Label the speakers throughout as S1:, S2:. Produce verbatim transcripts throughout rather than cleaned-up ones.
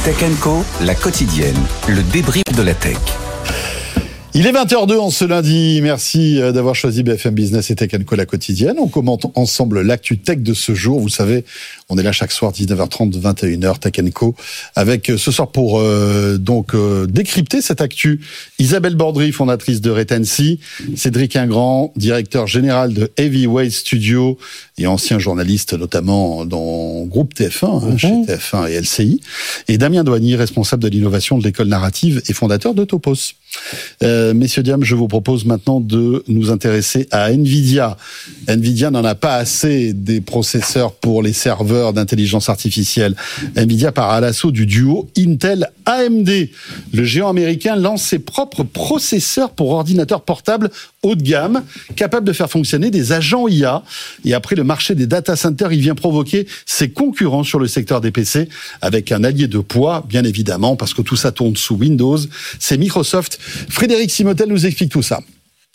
S1: Tech and Co, la quotidienne, le débrief de la tech.
S2: Il est vingt heures deux en ce lundi. Merci d'avoir choisi B F M Business et Tech and Co, la quotidienne. On commente ensemble l'actu tech de ce jour. Vous savez, on est là chaque soir, dix-neuf heures trente, vingt et une heures, Tech and Co, avec ce soir pour euh, donc euh, décrypter cette actu. Isabelle Bordry, fondatrice de Retency, Cédric Ingrand, directeur général de Heavyweight Studio et ancien journaliste notamment dans Groupe T F un, hein, mmh. chez T F un et L C I, et Damien Douanier, responsable de l'innovation de l'école narrative et fondateur de Topos. Euh, messieurs, dames, je vous propose maintenant de nous intéresser à Nvidia. Nvidia n'en a pas assez des processeurs pour les serveurs d'intelligence artificielle. Nvidia part à l'assaut du duo Intel-A M D. Le géant américain lance ses propres processeurs pour ordinateurs portables haut de gamme, capables de faire fonctionner des agents I A. Et après le marché des data centers, il vient provoquer ses concurrents sur le secteur des P C, avec un allié de poids, bien évidemment, parce que tout ça tourne sous Windows. C'est Microsoft. Frédéric Simotel nous explique tout ça.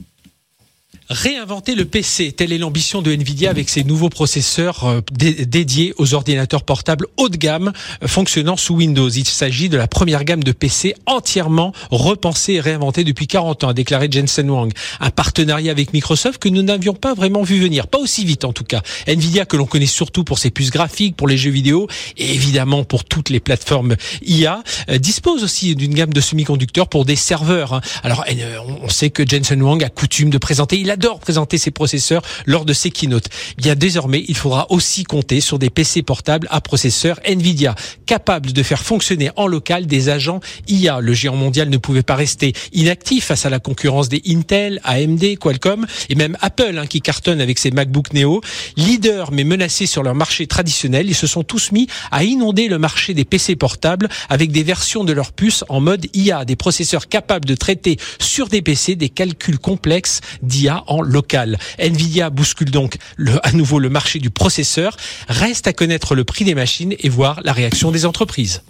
S3: Réinventer le P C, telle est l'ambition de Nvidia avec ses nouveaux processeurs euh, dé- dédiés aux ordinateurs portables haut de gamme euh, fonctionnant sous Windows. Il s'agit de la première gamme de P C entièrement repensée et réinventée depuis quarante ans, a déclaré Jensen Huang. Un partenariat avec Microsoft que nous n'avions pas vraiment vu venir, pas aussi vite en tout cas. Nvidia, que l'on connaît surtout pour ses puces graphiques, pour les jeux vidéo et évidemment pour toutes les plateformes I A, euh, dispose aussi d'une gamme de semi-conducteurs pour des serveurs. Hein. Alors euh, on sait que Jensen Huang a coutume de présenter, il a adore présenter ses processeurs lors de ses keynotes. Bien désormais, il faudra aussi compter sur des P C portables à processeurs Nvidia, capables de faire fonctionner en local des agents I A. Le géant mondial ne pouvait pas rester inactif face à la concurrence des Intel, A M D, Qualcomm et même Apple, hein, qui cartonne avec ses MacBook Neo. Leaders mais menacés sur leur marché traditionnel, ils se sont tous mis à inonder le marché des P C portables avec des versions de leurs puces en mode I A, des processeurs capables de traiter sur des P C des calculs complexes d'I A en local. Nvidia bouscule donc le, à nouveau le marché du processeur. Reste à connaître le prix des machines et voir la réaction des entreprises.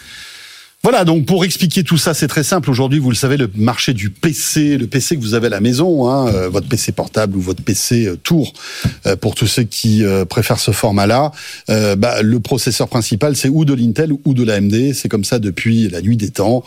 S2: Voilà, donc pour expliquer tout ça, c'est très simple. Aujourd'hui, vous le savez, le marché du P C, le P C que vous avez à la maison, hein, euh, votre P C portable ou votre P C euh, tour, euh, pour tous ceux qui euh, préfèrent ce format-là, euh, bah, le processeur principal, c'est ou de l'Intel ou de l'A M D. C'est comme ça depuis la nuit des temps.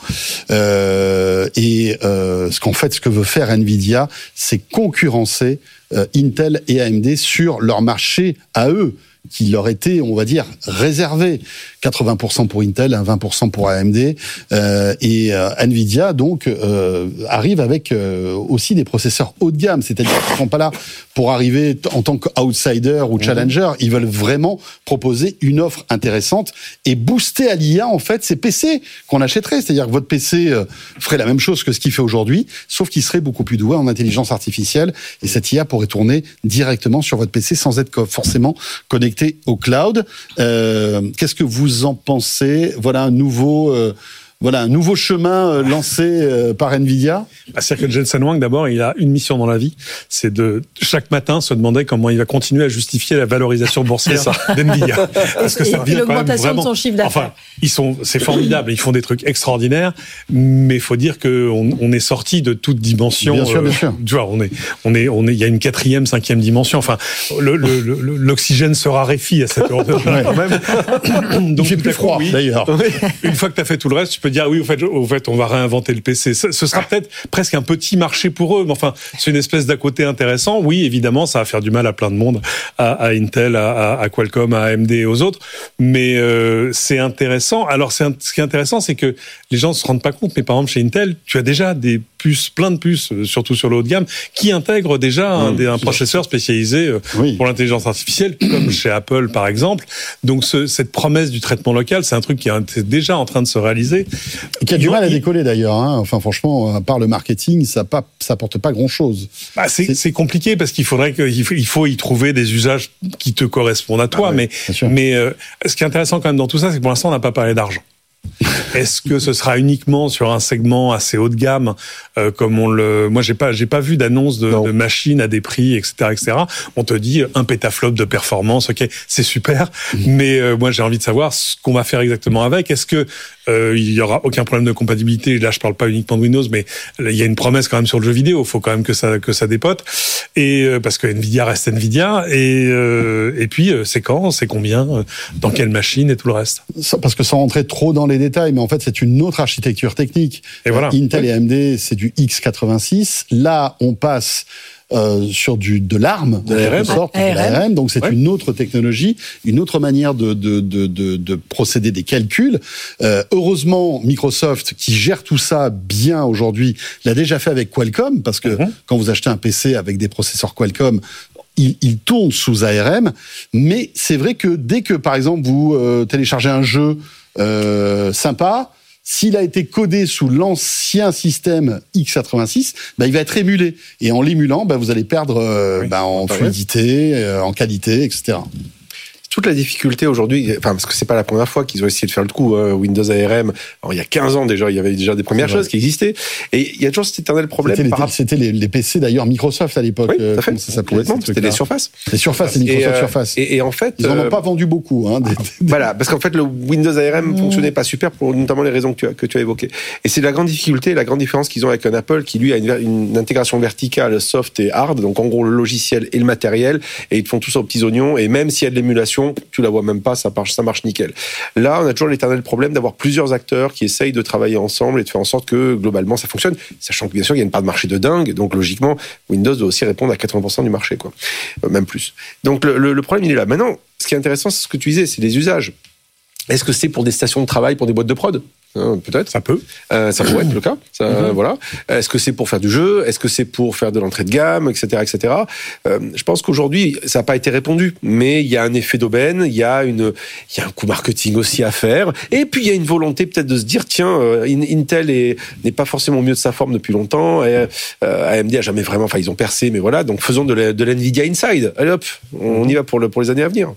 S2: Euh, et euh, ce qu'en fait, ce que veut faire Nvidia, c'est concurrencer euh, Intel et A M D sur leur marché à eux, qui leur était, on va dire, réservé. quatre-vingts pour cent pour Intel, vingt pour cent pour A M D. Euh, et euh, Nvidia, donc, euh, arrive avec euh, aussi des processeurs haut de gamme. C'est-à-dire qu'ils ne sont pas là pour arriver en tant qu'outsider ou challenger. Ils veulent vraiment proposer une offre intéressante et booster à l'I A, en fait, ces P C qu'on achèterait. C'est-à-dire que votre P C euh, ferait la même chose que ce qu'il fait aujourd'hui, sauf qu'il serait beaucoup plus doué en intelligence artificielle. Et cette I A pourrait tourner directement sur votre P C sans être forcément connecté au cloud. Euh, qu'est-ce que vous en pensez ? Voilà un nouveau, euh, voilà un nouveau chemin euh, lancé euh, par Nvidia.
S4: Bah, c'est-à-dire que Jensen Huang, d'abord, il a une mission dans la vie, c'est de chaque matin se demander comment il va continuer à justifier la valorisation boursière d'Nvidia. Parce que ça revient quand même vraiment.
S5: De son chiffre d'affaires.
S4: Enfin, ils sont, c'est formidable, ils font des trucs extraordinaires, mais il faut dire que on, on est sorti de toute dimension.
S2: Bien sûr,
S4: euh,
S2: bien sûr.
S4: Tu vois, on est, on est, on est, il y a une quatrième, cinquième dimension. Enfin, le, le, le, l'oxygène se raréfie à cette heure de
S2: ouais.
S4: quand même.
S2: Donc, il fait plus froid,
S4: oui,
S2: d'ailleurs.
S4: Une fois que tu as fait tout le reste, tu peux dire oui, au fait, au fait, on va réinventer le P C. Ce sera peut-être presque un petit marché pour eux, mais enfin, c'est une espèce d'à côté intéressant. Oui, évidemment, ça va faire du mal à plein de monde, à, à Intel, à, à Qualcomm, à A M D et aux autres, mais euh, c'est intéressant. Alors, c'est un, ce qui est intéressant, c'est que les gens ne se rendent pas compte, mais par exemple, chez Intel, tu as déjà des puces, plein de puces, surtout sur le haut de gamme, qui intègrent déjà un, mmh, un processeur spécialisé oui. pour l'intelligence artificielle, comme chez Apple, par exemple. Donc, ce, cette promesse du traitement local, c'est un truc qui est déjà en train de se réaliser.
S2: Et qui a du mal à décoller d'ailleurs. Hein. Enfin, franchement, à part le marketing, ça pas, ça apporte pas grand-chose.
S4: Bah, c'est, c'est... c'est compliqué parce qu'il faudrait qu'il faut, il faut y trouver des usages qui te correspondent à toi. Ah, mais, oui, mais euh, ce qui est intéressant quand même dans tout ça, c'est que pour l'instant, on n'a pas parlé d'argent. Est-ce que ce sera uniquement sur un segment assez haut de gamme, euh, comme on le, moi j'ai pas, j'ai pas vu d'annonce de, de machines à des prix, et cetera, et cetera. On te dit un pétaflop de performance, ok, c'est super, mmh. mais euh, moi j'ai envie de savoir ce qu'on va faire exactement avec. Est-ce que euh, il y aura aucun problème de compatibilité? Là, je parle pas uniquement de Windows, mais il y a une promesse quand même sur le jeu vidéo. Il faut quand même que ça que ça dépote, et euh, parce que Nvidia reste Nvidia, et euh, et puis euh, c'est quand, c'est combien, euh, dans quelle machine et tout le reste.
S2: Parce que sans rentrer trop dans les détails, mais en fait c'est une autre architecture technique.
S4: Et voilà.
S2: Intel
S4: oui.
S2: et A M D, c'est du x quatre-vingt-six. Là, on passe Euh, sur du de l'ARM,
S4: de l'A R M,
S2: sorte, de l'A R M, donc c'est ouais. une autre technologie, une autre manière de de de de, de procéder des calculs. Euh, heureusement, Microsoft, qui gère tout ça bien aujourd'hui, l'a déjà fait avec Qualcomm, parce que mm-hmm. quand vous achetez un P C avec des processeurs Qualcomm, il, il tourne sous A R M. Mais c'est vrai que dès que, par exemple, vous euh, téléchargez un jeu euh, sympa, s'il a été codé sous l'ancien système x quatre-vingt-six, bah, il va être émulé. Et en l'émulant, bah, vous allez perdre euh, oui, bah, en fluidité, euh, en qualité, et cetera.
S5: Toute la difficulté aujourd'hui, enfin parce que c'est pas la première fois qu'ils ont essayé de faire le coup, hein, Windows A R M. Alors il y a quinze ans déjà, il y avait déjà des premières choses qui existaient, et il y a toujours cet éternel problème.
S2: C'était,
S5: par...
S2: les, c'était les, les P C d'ailleurs Microsoft à l'époque.
S5: Oui, tout à fait.
S2: Comment ça s'appelait,
S5: c'était les Surface.
S2: Les Surface, les Microsoft
S5: et, euh,
S2: Surface.
S5: Et, et en fait,
S2: ils en ont
S5: euh,
S2: pas vendu beaucoup. Hein, des, des...
S5: Voilà, parce qu'en fait le Windows A R M mmh. fonctionnait pas super pour notamment les raisons que tu as que tu as évoquées. Et c'est la grande difficulté, la grande différence qu'ils ont avec un Apple qui lui a une, une intégration verticale soft et hard, donc en gros le logiciel et le matériel, et ils te font tout ça aux petits oignons. Et même s'il y a de l'émulation, tu la vois même pas, ça marche, ça marche nickel. Là, on a toujours l'éternel problème d'avoir plusieurs acteurs qui essayent de travailler ensemble et de faire en sorte que globalement ça fonctionne, sachant que bien sûr il y a une part de marché de dingue, donc logiquement Windows doit aussi répondre à quatre-vingts pour cent du marché, quoi, euh, même plus. Donc le, le, le problème il est là. Maintenant, ce qui est intéressant, c'est ce que tu disais, c'est les usages. Est-ce que c'est pour des stations de travail, pour des boîtes de prod ? Hein, peut-être.
S4: Ça peut.
S5: Euh, ça pourrait être le cas. Ça, mm-hmm. Voilà. Est-ce que c'est pour faire du jeu ? Est-ce que c'est pour faire de l'entrée de gamme, et cetera, et cetera. Euh, je pense qu'aujourd'hui, ça n'a pas été répondu, mais il y a un effet d'aubaine, il y a une, il y a un coup marketing aussi à faire, et puis il y a une volonté peut-être de se dire, tiens, euh, Intel est, n'est pas forcément au mieux de sa forme depuis longtemps, et euh, A M D a jamais vraiment, enfin ils ont percé, mais voilà, donc faisons de, la, de l'Nvidia Inside. Allez hop, on y va pour le, pour les années à venir.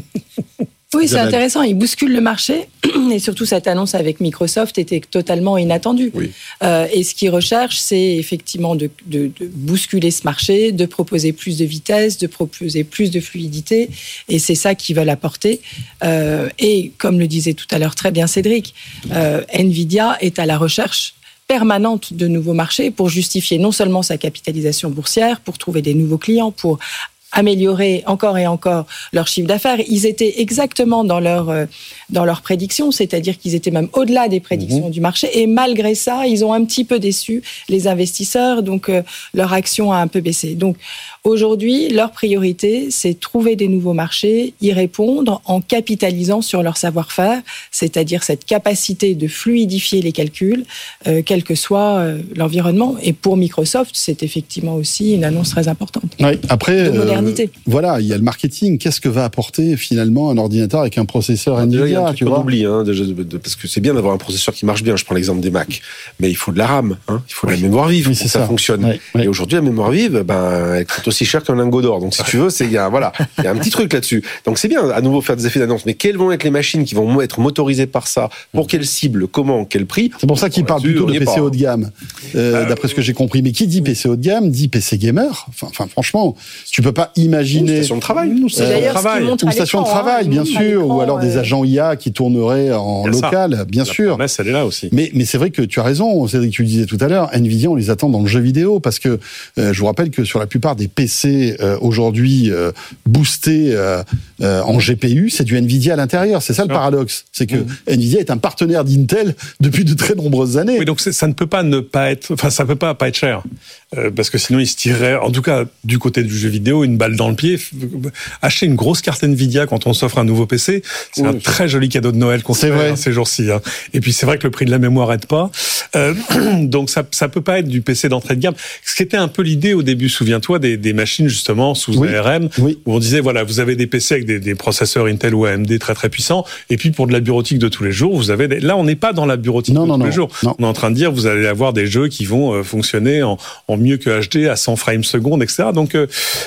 S6: Oui, c'est intéressant. Il bouscule le marché et surtout cette annonce avec Microsoft était totalement inattendue. Oui. Euh, et ce qu'ils recherchent, c'est effectivement de, de, de bousculer ce marché, de proposer plus de vitesse, de proposer plus de fluidité, et c'est ça qu'ils veulent apporter. Euh, et comme le disait tout à l'heure très bien Cédric, euh, Nvidia est à la recherche permanente de nouveaux marchés pour justifier non seulement sa capitalisation boursière, pour trouver des nouveaux clients, pour améliorer encore et encore leur chiffre d'affaires. Ils étaient exactement dans leur euh, dans leurs prédictions, c'est-à-dire qu'ils étaient même au-delà des prédictions mmh. du marché. Et malgré ça, ils ont un petit peu déçu les investisseurs, donc euh, leur action a un peu baissé. Donc aujourd'hui, leur priorité, c'est trouver des nouveaux marchés, y répondre en capitalisant sur leur savoir-faire, c'est-à-dire cette capacité de fluidifier les calculs, euh, quel que soit euh, l'environnement. Et pour Microsoft, c'est effectivement aussi une annonce très importante.
S2: Oui, après,
S6: de modernité.
S2: Euh, voilà, il y a le marketing. Qu'est-ce que va apporter finalement un ordinateur avec un processeur
S5: Alors,
S2: Nvidia,
S5: déjà, il y a un truc
S2: tu
S5: qu'on
S2: vois
S5: oublie, hein, déjà, parce que c'est bien d'avoir un processeur qui marche bien. Je prends l'exemple des Mac, mais il faut de la RAM, hein, il faut de
S2: oui.
S5: la mémoire vive
S2: oui,
S5: pour que
S2: ça,
S5: ça fonctionne. Oui, oui. Et aujourd'hui, la mémoire vive, ben, elle coûte aussi cher qu'un lingot d'or. Donc, si tu veux, c'est il y a voilà, il y a un petit truc là-dessus. Donc, c'est bien à nouveau faire des effets d'annonce. Mais quelles vont être les machines qui vont être motorisées par ça ? Pour quelle cible ? Comment ? Quel prix ?
S2: C'est pour ça qu'ils parlent plutôt de P C haut de gamme, euh,
S5: euh,
S2: d'après ce que j'ai compris. Mais qui dit P C haut de gamme dit P C gamer. Enfin, enfin franchement, tu peux pas imaginer.
S5: Une station de travail.
S6: Mmh, c'est d'ailleurs ce qu'ils montrent à
S2: Une station de
S6: l'écran,
S2: travail,
S6: hein,
S2: bien sûr, ou alors des agents I A qui tourneraient en local, ça. bien
S4: La
S2: sûr.
S4: promesse, elle est là aussi.
S2: Mais, mais c'est vrai que tu as raison, Cédric, tu le disais tout à l'heure, Nvidia, on les attend dans le jeu vidéo, parce que euh, je vous rappelle que sur la plupart des P C euh, aujourd'hui euh, boostés euh, euh, en G P U, c'est du Nvidia à l'intérieur. C'est ça le paradoxe. C'est que mmh. Nvidia est un partenaire d'Intel depuis de très nombreuses années.
S4: Oui, donc ça ne peut pas ne pas être, enfin ça peut pas pas être cher, euh, parce que sinon ils se tireraient, en tout cas du côté du jeu vidéo, une balle dans le pied. Acheter une grosse carte Nvidia quand on s'offre un nouveau P C, c'est oui. un très joli cadeau de Noël qu'on se fait hein, ces jours-ci. Hein. Et puis c'est vrai que le prix de la mémoire aide pas, euh, donc ça ça peut pas être du P C d'entrée de gamme. Ce qui était un peu l'idée au début, souviens-toi, des, des machines justement sous oui. A R M, oui. où on disait voilà, vous avez des P C avec des, des processeurs Intel ou A M D très très puissants, et puis pour de la bureautique de tous les jours, vous avez des... là on n'est pas dans la bureautique non, de non, tous non, les jours. Non. On est en train de dire vous allez avoir des jeux qui vont euh, fonctionner en, en mieux que H D à cent frames secondes, et cetera. Donc euh,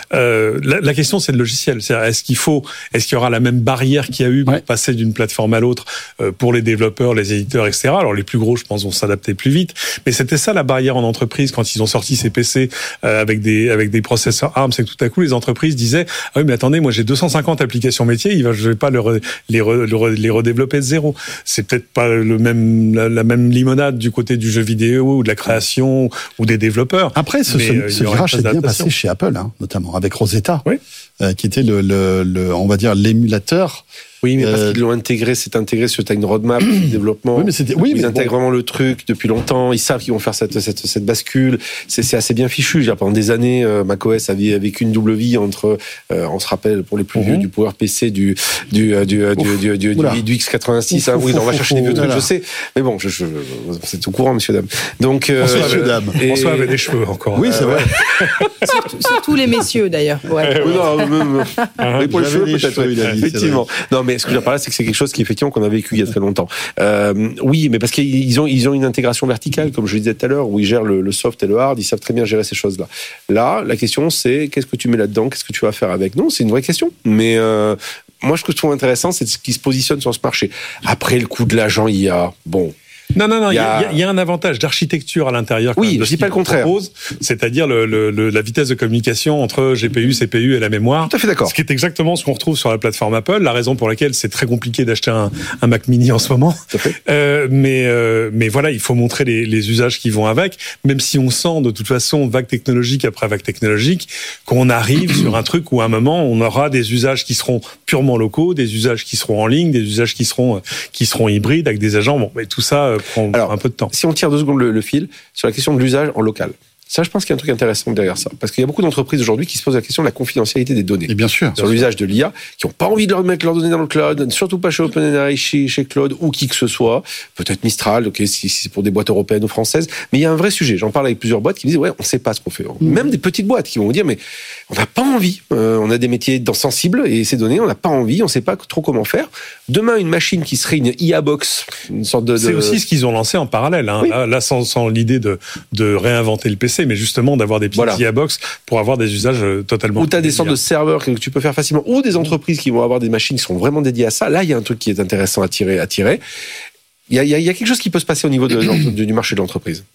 S4: euh, la, la question c'est le logiciel. C'est-à-dire, est-ce qu'il faut, est-ce qu'il y aura la même barrière qu'il y a eu pour ouais. passer d'une plateforme à l'autre euh, pour les développeurs, les éditeurs, et cetera. Alors les plus gros, je pense, vont s'adapter plus vite. Mais c'était ça la barrière en entreprise quand ils ont sorti ces P C euh, avec des avec des processeurs ARM, c'est que tout à coup les entreprises disaient ah oui mais attendez, moi j'ai deux cent cinquante applications métiers, il va, je vais pas le re, les re, le re, les redévelopper de zéro. C'est peut-être pas le même la, la même limonade du côté du jeu vidéo ou de la création ou des développeurs.
S2: Après ce, ce, ce virage s'est bien passé chez Apple, hein, notamment avec Rosetta, oui. euh, qui était le, le, le on va dire l'émulateur.
S5: Oui, mais parce euh, qu'ils l'ont intégré, c'est intégré sur une roadmap de développement.
S2: Oui, mais c'était, oui,
S5: ils
S2: mais
S5: intègrent bon. vraiment le truc depuis longtemps. Ils savent qu'ils vont faire cette, cette, cette bascule. C'est, c'est assez bien fichu. Dire, pendant des années, euh, macOS avait vécu une double vie entre, euh, on se rappelle pour les plus vieux, mm-hmm. du PowerPC, du du du du, du, du, du, du X quatre-vingt-six. Hein, oui, on va chercher des vieux trucs, je sais. Mais bon, je, je, c'est au courant, monsieur dame. Donc, euh,
S2: François, monsieur dame.
S4: Et... François avait des cheveux encore.
S2: Oui, c'est vrai.
S6: surtout, surtout les messieurs d'ailleurs. Ouais.
S5: Oui, non, oui, pour les cheveux peut-être. Effectivement. Non, mais ce que je veux dire par là, c'est que c'est quelque chose qui effectivement qu'on a vécu il y a très longtemps. Euh, oui, mais parce qu'ils ont ils ont une intégration verticale, comme je le disais tout à l'heure, où ils gèrent le, le soft et le hard. Ils savent très bien gérer ces choses-là. Là, la question c'est qu'est-ce que tu mets là-dedans, qu'est-ce que tu vas faire avec. Non, c'est une vraie question. Mais euh, moi, ce que je trouve intéressant, c'est ce qui se positionne sur ce marché. Après le coup de l'agent I A, bon.
S4: Non, non, non, il y, a... y, y a un avantage d'architecture à l'intérieur.
S5: Oui, je dis pas le contraire.
S4: Propose, c'est-à-dire le, le, le, la vitesse de communication entre G P U, C P U et la mémoire.
S5: Tout à fait d'accord.
S4: Ce qui est exactement ce qu'on retrouve sur la plateforme Apple, la raison pour laquelle c'est très compliqué d'acheter un, un Mac Mini en ce moment.
S5: Tout à fait.
S4: Euh, mais, euh, mais voilà, il faut montrer les, les usages qui vont avec, même si on sent de toute façon, vague technologique après vague technologique, qu'on arrive sur un truc où à un moment, on aura des usages qui seront purement locaux, des usages qui seront en ligne, des usages qui seront, qui seront hybrides avec des agents. Bon, mais tout ça prend Alors, un peu de temps.
S5: Si on tire deux secondes le, le fil sur la question de l'usage en local, ça, je pense qu'il y a un truc intéressant derrière ça. Parce qu'il y a beaucoup d'entreprises aujourd'hui qui se posent la question de la confidentialité des données.
S2: Et bien sûr.
S5: Sur bien l'usage sûr. de l'I A, qui n'ont pas envie de leur mettre leurs données dans le cloud, surtout pas chez OpenAI, chez, chez Claude ou qui que ce soit. Peut-être Mistral, ok, si, si c'est pour des boîtes européennes ou françaises. Mais il y a un vrai sujet. J'en parle avec plusieurs boîtes qui me disent, ouais, on ne sait pas ce qu'on fait. Mmh. Même des petites boîtes qui vont vous dire, mais on n'a pas envie. Euh, on a des métiers sensibles et ces données, on n'a pas envie, on ne sait pas trop comment faire. Demain, une machine qui serait une I A box, une sorte de. de...
S4: C'est aussi ce qu'ils ont lancé en parallèle. Hein. Oui. Là, là, sans, sans l'idée de, de réinventer le P C, mais justement d'avoir des petites voilà. I A box pour avoir des usages totalement.
S5: Ou tu as des sortes de serveurs que tu peux faire facilement, ou des entreprises qui vont avoir des machines qui sont vraiment dédiées à ça. Là, il y a un truc qui est intéressant à tirer. À tirer. Il y a, il y a quelque chose qui peut se passer au niveau de, de, du marché de l'entreprise.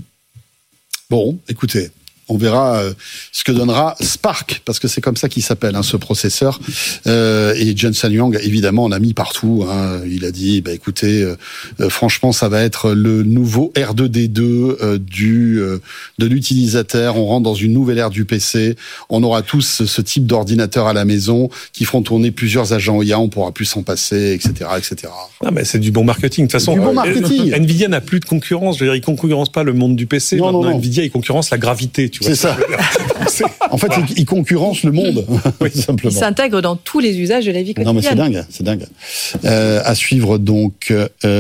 S2: Bon, écoutez. On verra ce que donnera Spark, parce que c'est comme ça qu'il s'appelle, hein, ce processeur. Euh, et Jensen Huang, évidemment, on l'a mis partout. Hein. Il a dit, bah, écoutez, euh, franchement, ça va être le nouveau R deux D deux euh, du euh, de l'utilisateur. On rentre dans une nouvelle ère du P C. On aura tous ce type d'ordinateur à la maison qui feront tourner plusieurs agents I A. On pourra plus s'en passer, et cetera, et cetera.
S4: Ah, mais c'est du bon marketing. De toute façon,
S2: du bon marketing.
S4: Nvidia n'a plus de concurrence. Je veux dire, il concurrence pas le monde du P C.
S2: Non,
S4: Maintenant,
S2: non, non.
S4: Nvidia, il concurrence la gravité. Tu
S2: C'est ça. En fait, voilà. il concurrence le monde, oui. simplement.
S6: Il s'intègre dans tous les usages de la vie quotidienne.
S2: Non, mais c'est dingue, c'est dingue. Euh, à suivre donc.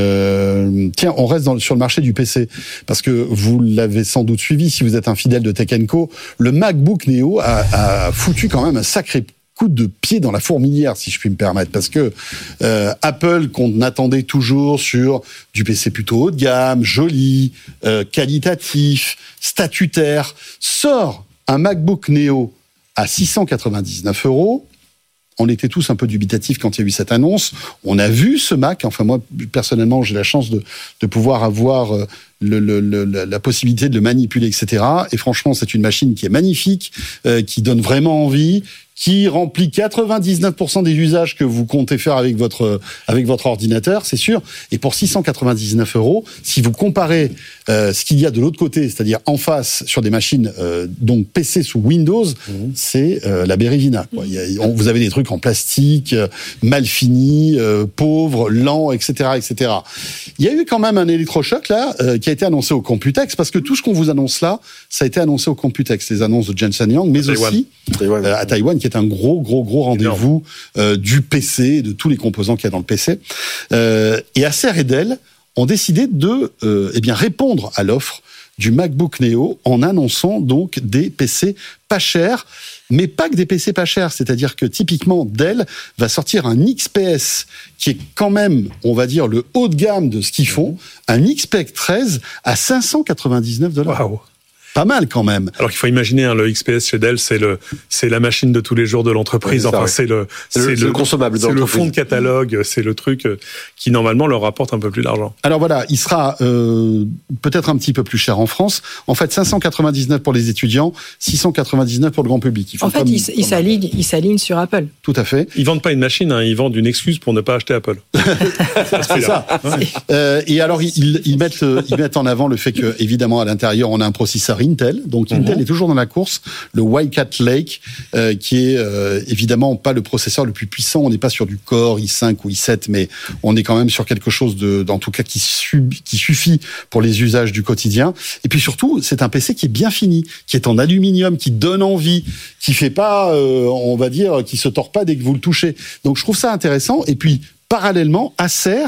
S2: Euh, tiens, on reste dans, sur le marché du P C parce que vous l'avez sans doute suivi si vous êtes un fidèle de Tech and Co. Le MacBook Neo a, a foutu quand même un sacré coup de pied dans la fourmilière, si je puis me permettre, parce que euh, Apple, qu'on attendait toujours sur du P C plutôt haut de gamme, joli, euh, qualitatif, statutaire, sort un MacBook Neo à six cent quatre-vingt-dix-neuf euros. On était tous un peu dubitatifs quand il y a eu cette annonce. On a vu ce Mac. Enfin, moi, personnellement, j'ai la chance de, de pouvoir avoir le, le, le, la possibilité de le manipuler, et cetera. Et franchement, c'est une machine qui est magnifique, euh, qui donne vraiment envie, qui remplit quatre-vingt-dix-neuf pour cent des usages que vous comptez faire avec votre avec votre ordinateur, c'est sûr. Et pour six cent quatre-vingt-dix-neuf euros, si vous comparez euh, ce qu'il y a de l'autre côté, c'est-à-dire en face sur des machines euh, donc P C sous Windows, mmh. c'est euh, la Bérivina. Quoi. Il y a, on, vous avez des trucs en plastique, euh, mal finis, euh, pauvres, lents, et cetera, et cetera. Il y a eu quand même un électrochoc là euh, qui a été annoncé au Computex, parce que tout ce qu'on vous annonce là, ça a été annoncé au Computex, les annonces de Jensen Huang, mais
S5: Taïwan.
S2: aussi
S5: Taïwan.
S2: Euh, à Taïwan, qui est un gros, gros, gros rendez-vous euh, du P C, de tous les composants qu'il y a dans le P C. Euh, et Acer et Dell ont décidé de euh, eh bien, répondre à l'offre du MacBook Neo en annonçant donc des P C pas chers, mais pas que des P C pas chers. C'est-à-dire que typiquement, Dell va sortir un X P S qui est quand même, on va dire, le haut de gamme de ce qu'ils font, un X P S treize à cinq cent quatre-vingt-dix-neuf dollars.
S4: Wow.
S2: pas mal quand même.
S4: Alors qu'il faut imaginer, hein, le X P S chez Dell, c'est le, c'est la machine de tous les jours de l'entreprise.
S5: Ouais, c'est
S4: enfin,
S5: ça,
S4: c'est le,
S5: c'est, c'est le, le, le consommable de
S4: c'est
S5: l'entreprise.
S4: le fond de catalogue, c'est le truc qui normalement leur rapporte un peu plus d'argent.
S2: Alors voilà, il sera euh, peut-être un petit peu plus cher en France. En fait, cinq cent quatre-vingt-dix-neuf pour les étudiants, six cent quatre-vingt-dix-neuf pour le grand public.
S6: En fait, ils il s'alignent, il s'aligne sur Apple.
S2: Tout à fait.
S4: Ils vendent pas une machine, hein, ils vendent une excuse pour ne pas acheter Apple.
S2: C'est ça. Ouais. Euh, et alors, ils, ils, mettent, ils mettent en avant le fait que, évidemment, à l'intérieur, on a un processeur Intel. Donc, Intel mm-hmm. est toujours dans la course. Le Wildcat Lake, euh, qui est euh, évidemment pas le processeur le plus puissant. On n'est pas sur du Core i cinq ou i sept, mais on est quand même sur quelque chose de, en tout cas, qui, sub, qui suffit pour les usages du quotidien. Et puis surtout, c'est un P C qui est bien fini, qui est en aluminium, qui donne envie, qui fait pas, euh, on va dire, qui se tord pas dès que vous le touchez. Donc, je trouve ça intéressant. Et puis, parallèlement, Acer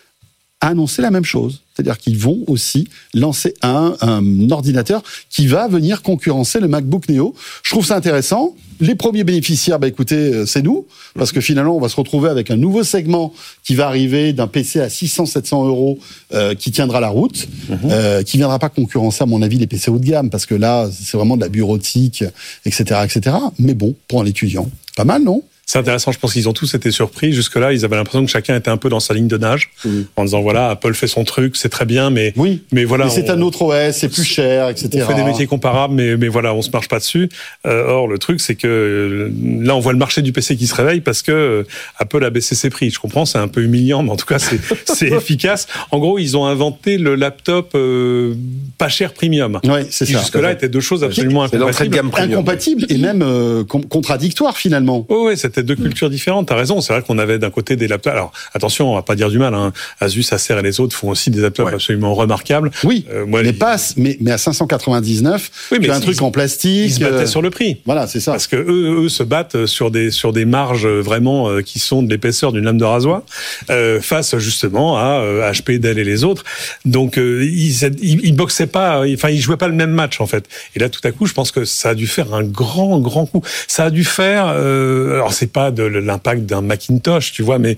S2: a annoncé la même chose. C'est-à-dire qu'ils vont aussi lancer un, un ordinateur qui va venir concurrencer le MacBook Neo. Je trouve ça intéressant. Les premiers bénéficiaires, bah écoutez, c'est nous, parce que finalement, on va se retrouver avec un nouveau segment qui va arriver d'un P C à six cents à sept cents euros euh, qui tiendra la route, mmh. euh, qui viendra pas concurrencer, à mon avis, les P C haut de gamme, parce que là, c'est vraiment de la bureautique, et cetera, et cetera. Mais bon, pour un étudiant, pas mal, non ?
S4: C'est intéressant, je pense qu'ils ont tous été surpris. Jusque-là, ils avaient l'impression que chacun était un peu dans sa ligne de nage, oui. en disant voilà, Apple fait son truc, c'est très bien, mais
S2: oui,
S4: mais voilà,
S2: mais c'est on, un autre O S, c'est plus cher, et cetera.
S4: On fait des métiers comparables, mais mais voilà, on se marche pas dessus. Euh, or, le truc, c'est que là, on voit le marché du P C qui se réveille parce que Apple a baissé ses prix. Je comprends, c'est un peu humiliant, mais en tout cas, c'est c'est efficace. En gros, ils ont inventé le laptop euh, pas cher premium.
S2: Ouais, c'est
S4: qui
S2: ça.
S4: Jusque-là, étaient deux choses absolument
S5: c'est
S4: incompatibles.
S5: Gamme premium.
S2: Incompatibles et même euh, contradictoires finalement.
S4: Oh, ouais, c'était deux cultures différentes. T'as raison, c'est vrai qu'on avait d'un côté des laptops. Alors attention, on va pas dire du mal. Hein. Asus, Acer et les autres font aussi des laptops ouais. absolument remarquables.
S2: Oui, euh, moi, mais les... pas, mais, mais à cinq cent quatre-vingt-dix-neuf, oui, mais tu as un truc en plastique.
S4: Ils se battaient
S2: euh...
S4: sur le prix.
S2: Voilà, c'est ça.
S4: Parce que eux, eux se battent sur des sur des marges vraiment euh, qui sont de l'épaisseur d'une lame de rasoir, euh, face justement à euh, H P, Dell et les autres. Donc euh, ils, ils ils boxaient pas, enfin ils jouaient pas le même match en fait. Et là, tout à coup, je pense que ça a dû faire un grand grand coup. Ça a dû faire. Euh, alors c'est pas de l'impact d'un Macintosh, tu vois, mais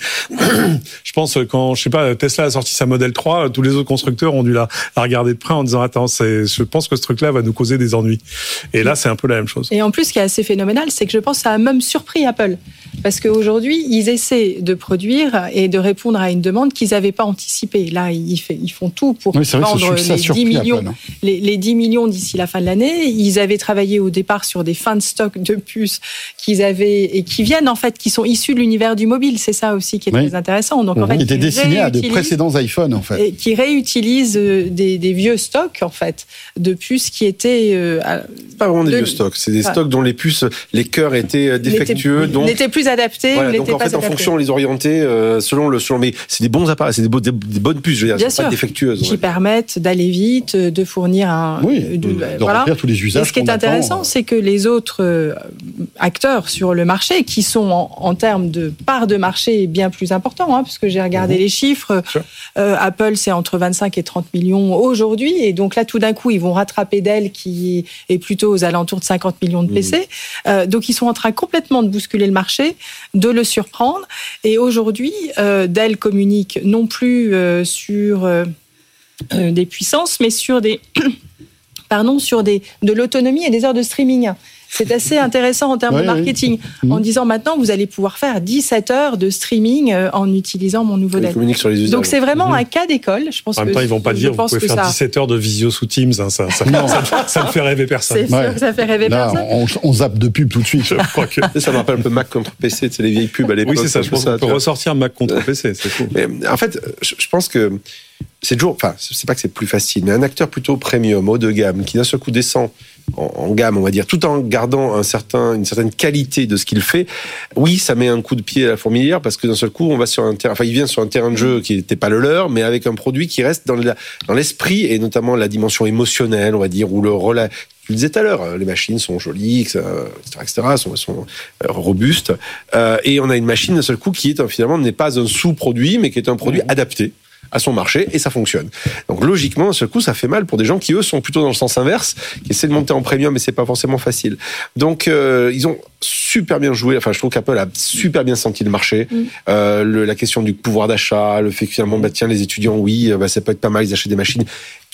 S4: je pense que quand, je sais pas, Tesla a sorti sa Model trois, tous les autres constructeurs ont dû la, la regarder de près en disant attends, c'est, je pense que ce truc-là va nous causer des ennuis. Et là, c'est un peu la même chose.
S6: Et en plus, ce qui est assez phénoménal, c'est que je pense que ça a même surpris Apple. Parce qu'aujourd'hui, ils essaient de produire et de répondre à une demande qu'ils n'avaient pas anticipée. Là, ils, fait, ils font tout pour
S2: oui,
S6: vendre les dix millions, les, les dix millions d'ici la fin de l'année. Ils avaient travaillé au départ sur des fins de stock de puces qu'ils avaient et qui viennent en fait, qui sont issus de l'univers du mobile. C'est ça aussi qui est oui. très intéressant. Donc, en fait,
S2: qui était destiné à de précédents iPhones, en fait.
S6: Et qui réutilisent des, des vieux stocks, en fait, de puces qui étaient... Euh,
S5: pas vraiment des de... vieux stocks. C'est des ah. stocks dont les puces, les cœurs étaient défectueux.
S6: N'étaient,
S5: donc...
S6: n'étaient plus adaptés.
S5: Voilà, donc, en fait, adaptés. En fonction, on les orientait euh, selon le... Selon, mais c'est des bons appareils, c'est des, beaux, des, des bonnes puces, je veux dire.
S6: Bien
S5: c'est
S6: sûr,
S5: pas défectueuses.
S6: Qui
S5: ouais.
S6: permettent d'aller vite, de fournir un...
S2: Oui, de, de, de voilà. remplir tous les usages.
S6: Et ce qui est intéressant, attend. c'est que les autres euh, acteurs sur le marché, qui sont en, en termes de part de marché bien plus important, hein, parce que j'ai regardé mmh. les chiffres. Euh, Apple, c'est entre vingt-cinq et trente millions aujourd'hui. Et donc là, tout d'un coup, ils vont rattraper Dell, qui est plutôt aux alentours de cinquante millions de P C. Mmh. Euh, donc, ils sont en train complètement de bousculer le marché, de le surprendre. Et aujourd'hui, euh, Dell communique non plus euh, sur euh, euh, des puissances, mais sur des... pardon, sur des, de l'autonomie et des heures de streaming. C'est assez intéressant en termes oui, de marketing, oui. en disant maintenant, vous allez pouvoir faire dix-sept heures de streaming en utilisant mon nouveau Dell. Donc c'est vraiment mmh. un cas d'école. Je pense
S4: en même
S6: que
S4: temps, ils vont pas dire vous pouvez faire ça... dix-sept heures de visio sous Teams. Hein, ça, ça, ça, ça ne fait rêver personne.
S6: C'est sûr ouais. que ça fait rêver
S2: Là,
S6: personne.
S2: On, on zappe de pub tout de suite.
S4: Je crois que...
S5: Ça me rappelle un peu Mac contre P C, c'est les vieilles pubs à l'époque.
S4: Oui, c'est ça. Je pense qu'on peut ressortir Mac contre P C. C'est cool.
S5: Mais, en fait, je pense que c'est toujours, enfin, c'est pas que c'est plus facile, mais un acteur plutôt premium, haut de gamme, qui d'un seul coup descend en, en gamme, on va dire, tout en gardant un certain, une certaine qualité de ce qu'il fait, oui, ça met un coup de pied à la fourmilière, parce que d'un seul coup, on va sur un terrain, enfin, il vient sur un terrain de jeu qui n'était pas le leur, mais avec un produit qui reste dans, la, dans l'esprit, et notamment la dimension émotionnelle, on va dire, ou le relais. Je le disais tout à l'heure, les machines sont jolies, et cetera, et cetera, sont, sont robustes, euh, et on a une machine d'un seul coup qui est finalement n'est pas un sous-produit, mais qui est un produit adapté à son marché, et ça fonctionne. Donc logiquement, d'un seul coup, ça fait mal pour des gens qui, eux, sont plutôt dans le sens inverse, qui essaient de monter en premium, mais c'est pas forcément facile. Donc, euh, ils ont super bien joué. Enfin, je trouve qu'Apple a super bien senti le marché. Mm. Euh, le, la question du pouvoir d'achat, le fait que finalement, bah, tiens, les étudiants, oui, bah, ça peut être pas mal, ils achètent des machines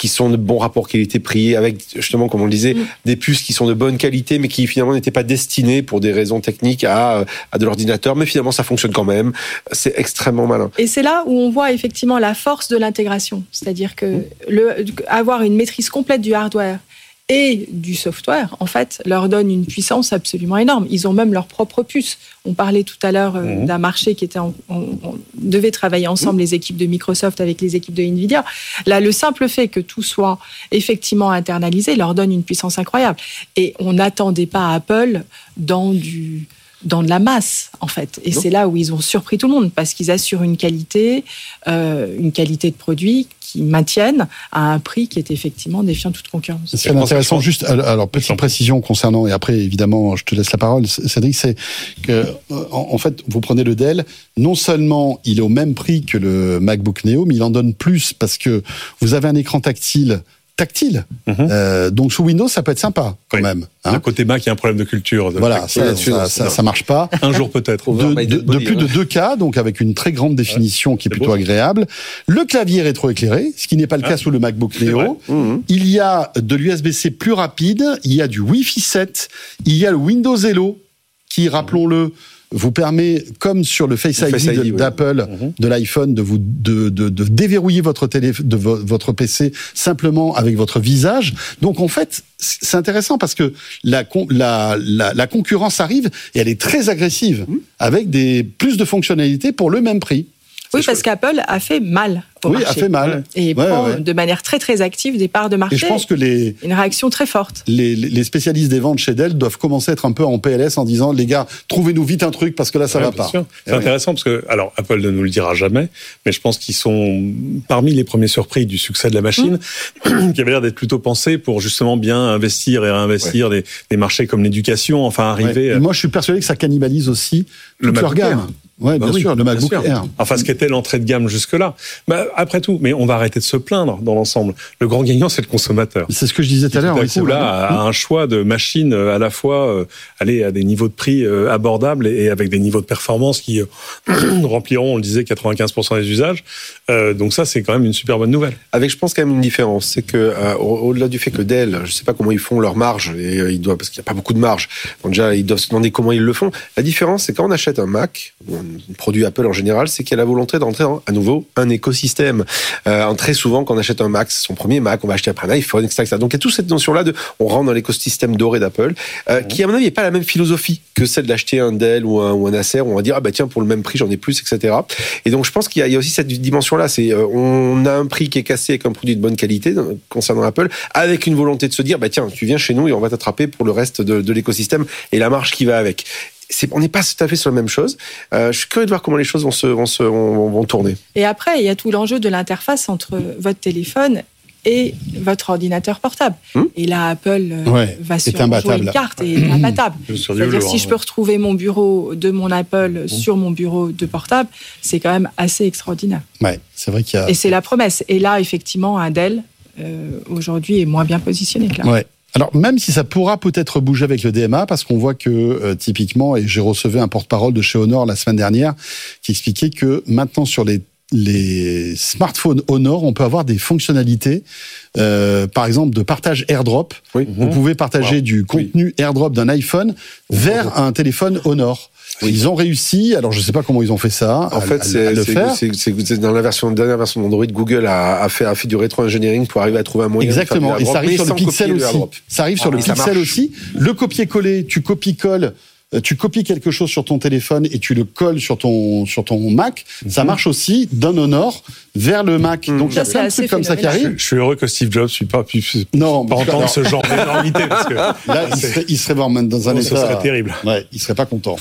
S5: qui sont de bons rapports qualité-prix, avec justement, comme on le disait, mmh. des puces qui sont de bonne qualité, mais qui finalement n'étaient pas destinées pour des raisons techniques à, à de l'ordinateur, mais finalement ça fonctionne quand même. C'est extrêmement malin.
S6: Et c'est là où on voit effectivement la force de l'intégration, c'est-à-dire que mmh. le, avoir une maîtrise complète du hardware et du software, en fait, leur donne une puissance absolument énorme. Ils ont même leur propre puce. On parlait tout à l'heure euh, mmh. d'un marché qui était, en, on, on devait travailler ensemble, mmh. les équipes de Microsoft avec les équipes de Nvidia. Là, le simple fait que tout soit effectivement internalisé leur donne une puissance incroyable. Et on n'attendait pas Apple dans du dans de la masse, en fait. Et non. c'est là où ils ont surpris tout le monde, parce qu'ils assurent une qualité, euh, une qualité de produit qui maintiennent à un prix qui est effectivement défiant toute concurrence.
S2: C'est intéressant, juste, alors, petite précision concernant, et après, évidemment, je te laisse la parole, Cédric, c'est que, en, en fait, vous prenez le Dell, non seulement il est au même prix que le MacBook Neo, mais il en donne plus, parce que vous avez un écran tactile tactile. Mm-hmm. Euh, donc sous Windows, ça peut être sympa quand oui. même.
S4: Hein. Côté Mac, il y a un problème de culture. De
S2: voilà, ça, ça, ça, ça marche pas.
S4: Un jour peut-être.
S2: De, de, de, de plus de deux K, donc avec une très grande définition ouais, qui est plutôt beau. agréable. Le clavier rétroéclairé, ce qui n'est pas le ah, cas sous le MacBook Neo. Mm-hmm. Il y a de l'U S B C plus rapide, il y a du Wi-Fi sept, il y a le Windows Hello, qui, rappelons-le, vous permet, comme sur le Face, le I D, Face I D d'Apple, oui. mm-hmm. de l'iPhone, de vous de, de, de déverrouiller votre télé, de vo, votre P C simplement avec votre visage. Donc en fait, c'est intéressant parce que la la la, la concurrence arrive et elle est très agressive mm-hmm. avec des plus de fonctionnalités pour le même prix.
S6: Oui, parce qu'Apple a fait mal au
S2: oui,
S6: marché.
S2: a fait mal.
S6: Et
S2: ouais,
S6: prend
S2: ouais.
S6: de manière très très active des parts de marché.
S2: Et je pense que les
S6: une réaction très forte.
S2: Les, les spécialistes des ventes chez Dell doivent commencer à être un peu en P L S en disant les gars, trouvez-nous vite un truc parce que là ça
S4: ouais,
S2: va pas.
S4: Sûr. C'est ouais. intéressant parce que alors Apple ne nous le dira jamais, mais je pense qu'ils sont parmi les premiers surpris du succès de la machine, mmh. qui avait l'air d'être plutôt pensé pour justement bien investir et réinvestir ouais. des, des marchés comme l'éducation, enfin arriver.
S2: Ouais. Moi, je suis persuadé que ça cannibalise aussi
S4: le
S2: toute leur gamme. Ouais,
S4: bah
S2: bien
S4: oui,
S2: sûr, le MacBook
S4: sûr.
S2: Air.
S4: Enfin, ce qu'était l'entrée de gamme jusque-là. Bah, après tout, mais on va arrêter de se plaindre dans l'ensemble. Le grand gagnant, c'est le consommateur.
S2: C'est ce que je disais tout à l'heure.
S4: Tout à
S2: oui,
S4: coup, là, a un choix de machines à la fois euh, aller à des niveaux de prix euh, abordables et avec des niveaux de performance qui euh, rempliront, on le disait, quatre-vingt-quinze pour cent des usages. Euh, donc ça, c'est quand même une super bonne nouvelle.
S5: Avec, je pense, quand même une différence. C'est que, euh, au-delà du fait que Dell, je sais pas comment ils font leur marge, et euh, ils doivent, parce qu'il n'y a pas beaucoup de marge. Donc déjà, ils doivent se demander comment ils le font. La différence, c'est quand on achète un Mac, un produit Apple en général, c'est qu'il y a la volonté d'entrer dans, à nouveau, un écosystème. Euh, très souvent, quand on achète un Mac, c'est son premier Mac, on va acheter après un iPhone, et cetera, et cetera. Donc il y a toute cette notion-là de, on rentre dans l'écosystème doré d'Apple, euh, mmh. qui à mon avis n'est pas la même philosophie que celle d'acheter un Dell ou un, ou un Acer, où on va dire, ah bah tiens, pour le même prix, j'en ai plus, et cetera. Et donc je pense qu'il y a, il y a aussi cette dimension-là, c'est, euh, on a un prix qui est cassé avec un produit de bonne qualité, concernant Apple, avec une volonté de se dire, bah tiens, tu viens chez nous et on va t'attraper pour le reste de, de l'écosystème et la marge qui va avec. C'est, on n'est pas tout à fait sur la même chose. Euh, je suis curieux de voir comment les choses vont se, vont se, vont, vont tourner.
S6: Et après, il y a tout l'enjeu de l'interface entre votre téléphone et votre ordinateur portable. Hum et là, Apple
S2: ouais,
S6: va sur jouer une carte et est imbattable. C'est-à-dire, jour, si je peux retrouver mon bureau de mon Apple hum. sur mon bureau de portable, c'est quand même assez extraordinaire.
S2: Ouais, c'est vrai qu'il y a...
S6: Et c'est la promesse. Et là, effectivement, un Dell, euh, aujourd'hui, est moins bien positionné, clairement.
S2: Ouais. Alors, même si ça pourra peut-être bouger avec le D M A, parce qu'on voit que, euh, typiquement, et j'ai reçu un porte-parole de chez Honor la semaine dernière, qui expliquait que maintenant, sur les, les smartphones Honor, on peut avoir des fonctionnalités, euh, par exemple, de partage AirDrop. Oui. Vous mmh. pouvez partager wow. du contenu oui. AirDrop d'un iPhone vers mmh. un téléphone Honor. Oui. Ils ont réussi, alors je ne sais pas comment ils ont fait ça.
S5: En à, fait, c'est, à le c'est, faire. C'est, c'est, c'est dans la version, dernière version d'Android, Google a, a, fait, a fait du rétro-engineering pour arriver à trouver un moyen.
S2: Exactement,
S5: de faire
S2: et ça arrive sur le Pixel aussi. Ça arrive ah, sur le Pixel aussi. Le copier-coller, tu copies-colles. Tu copies quelque chose sur ton téléphone et tu le colles sur ton sur ton Mac, mm-hmm. ça marche aussi d'un Honor vers le Mac. Mm-hmm. Donc il y a plein de trucs comme ça qui arrivent.
S4: Je suis heureux que Steve Jobs ne pas pu
S2: non,
S4: pas entendre ce genre d'énormité parce que
S2: là il serait, il serait vraiment dans un
S4: oh,
S2: état.
S4: Ça serait terrible.
S2: Ouais, il serait pas content.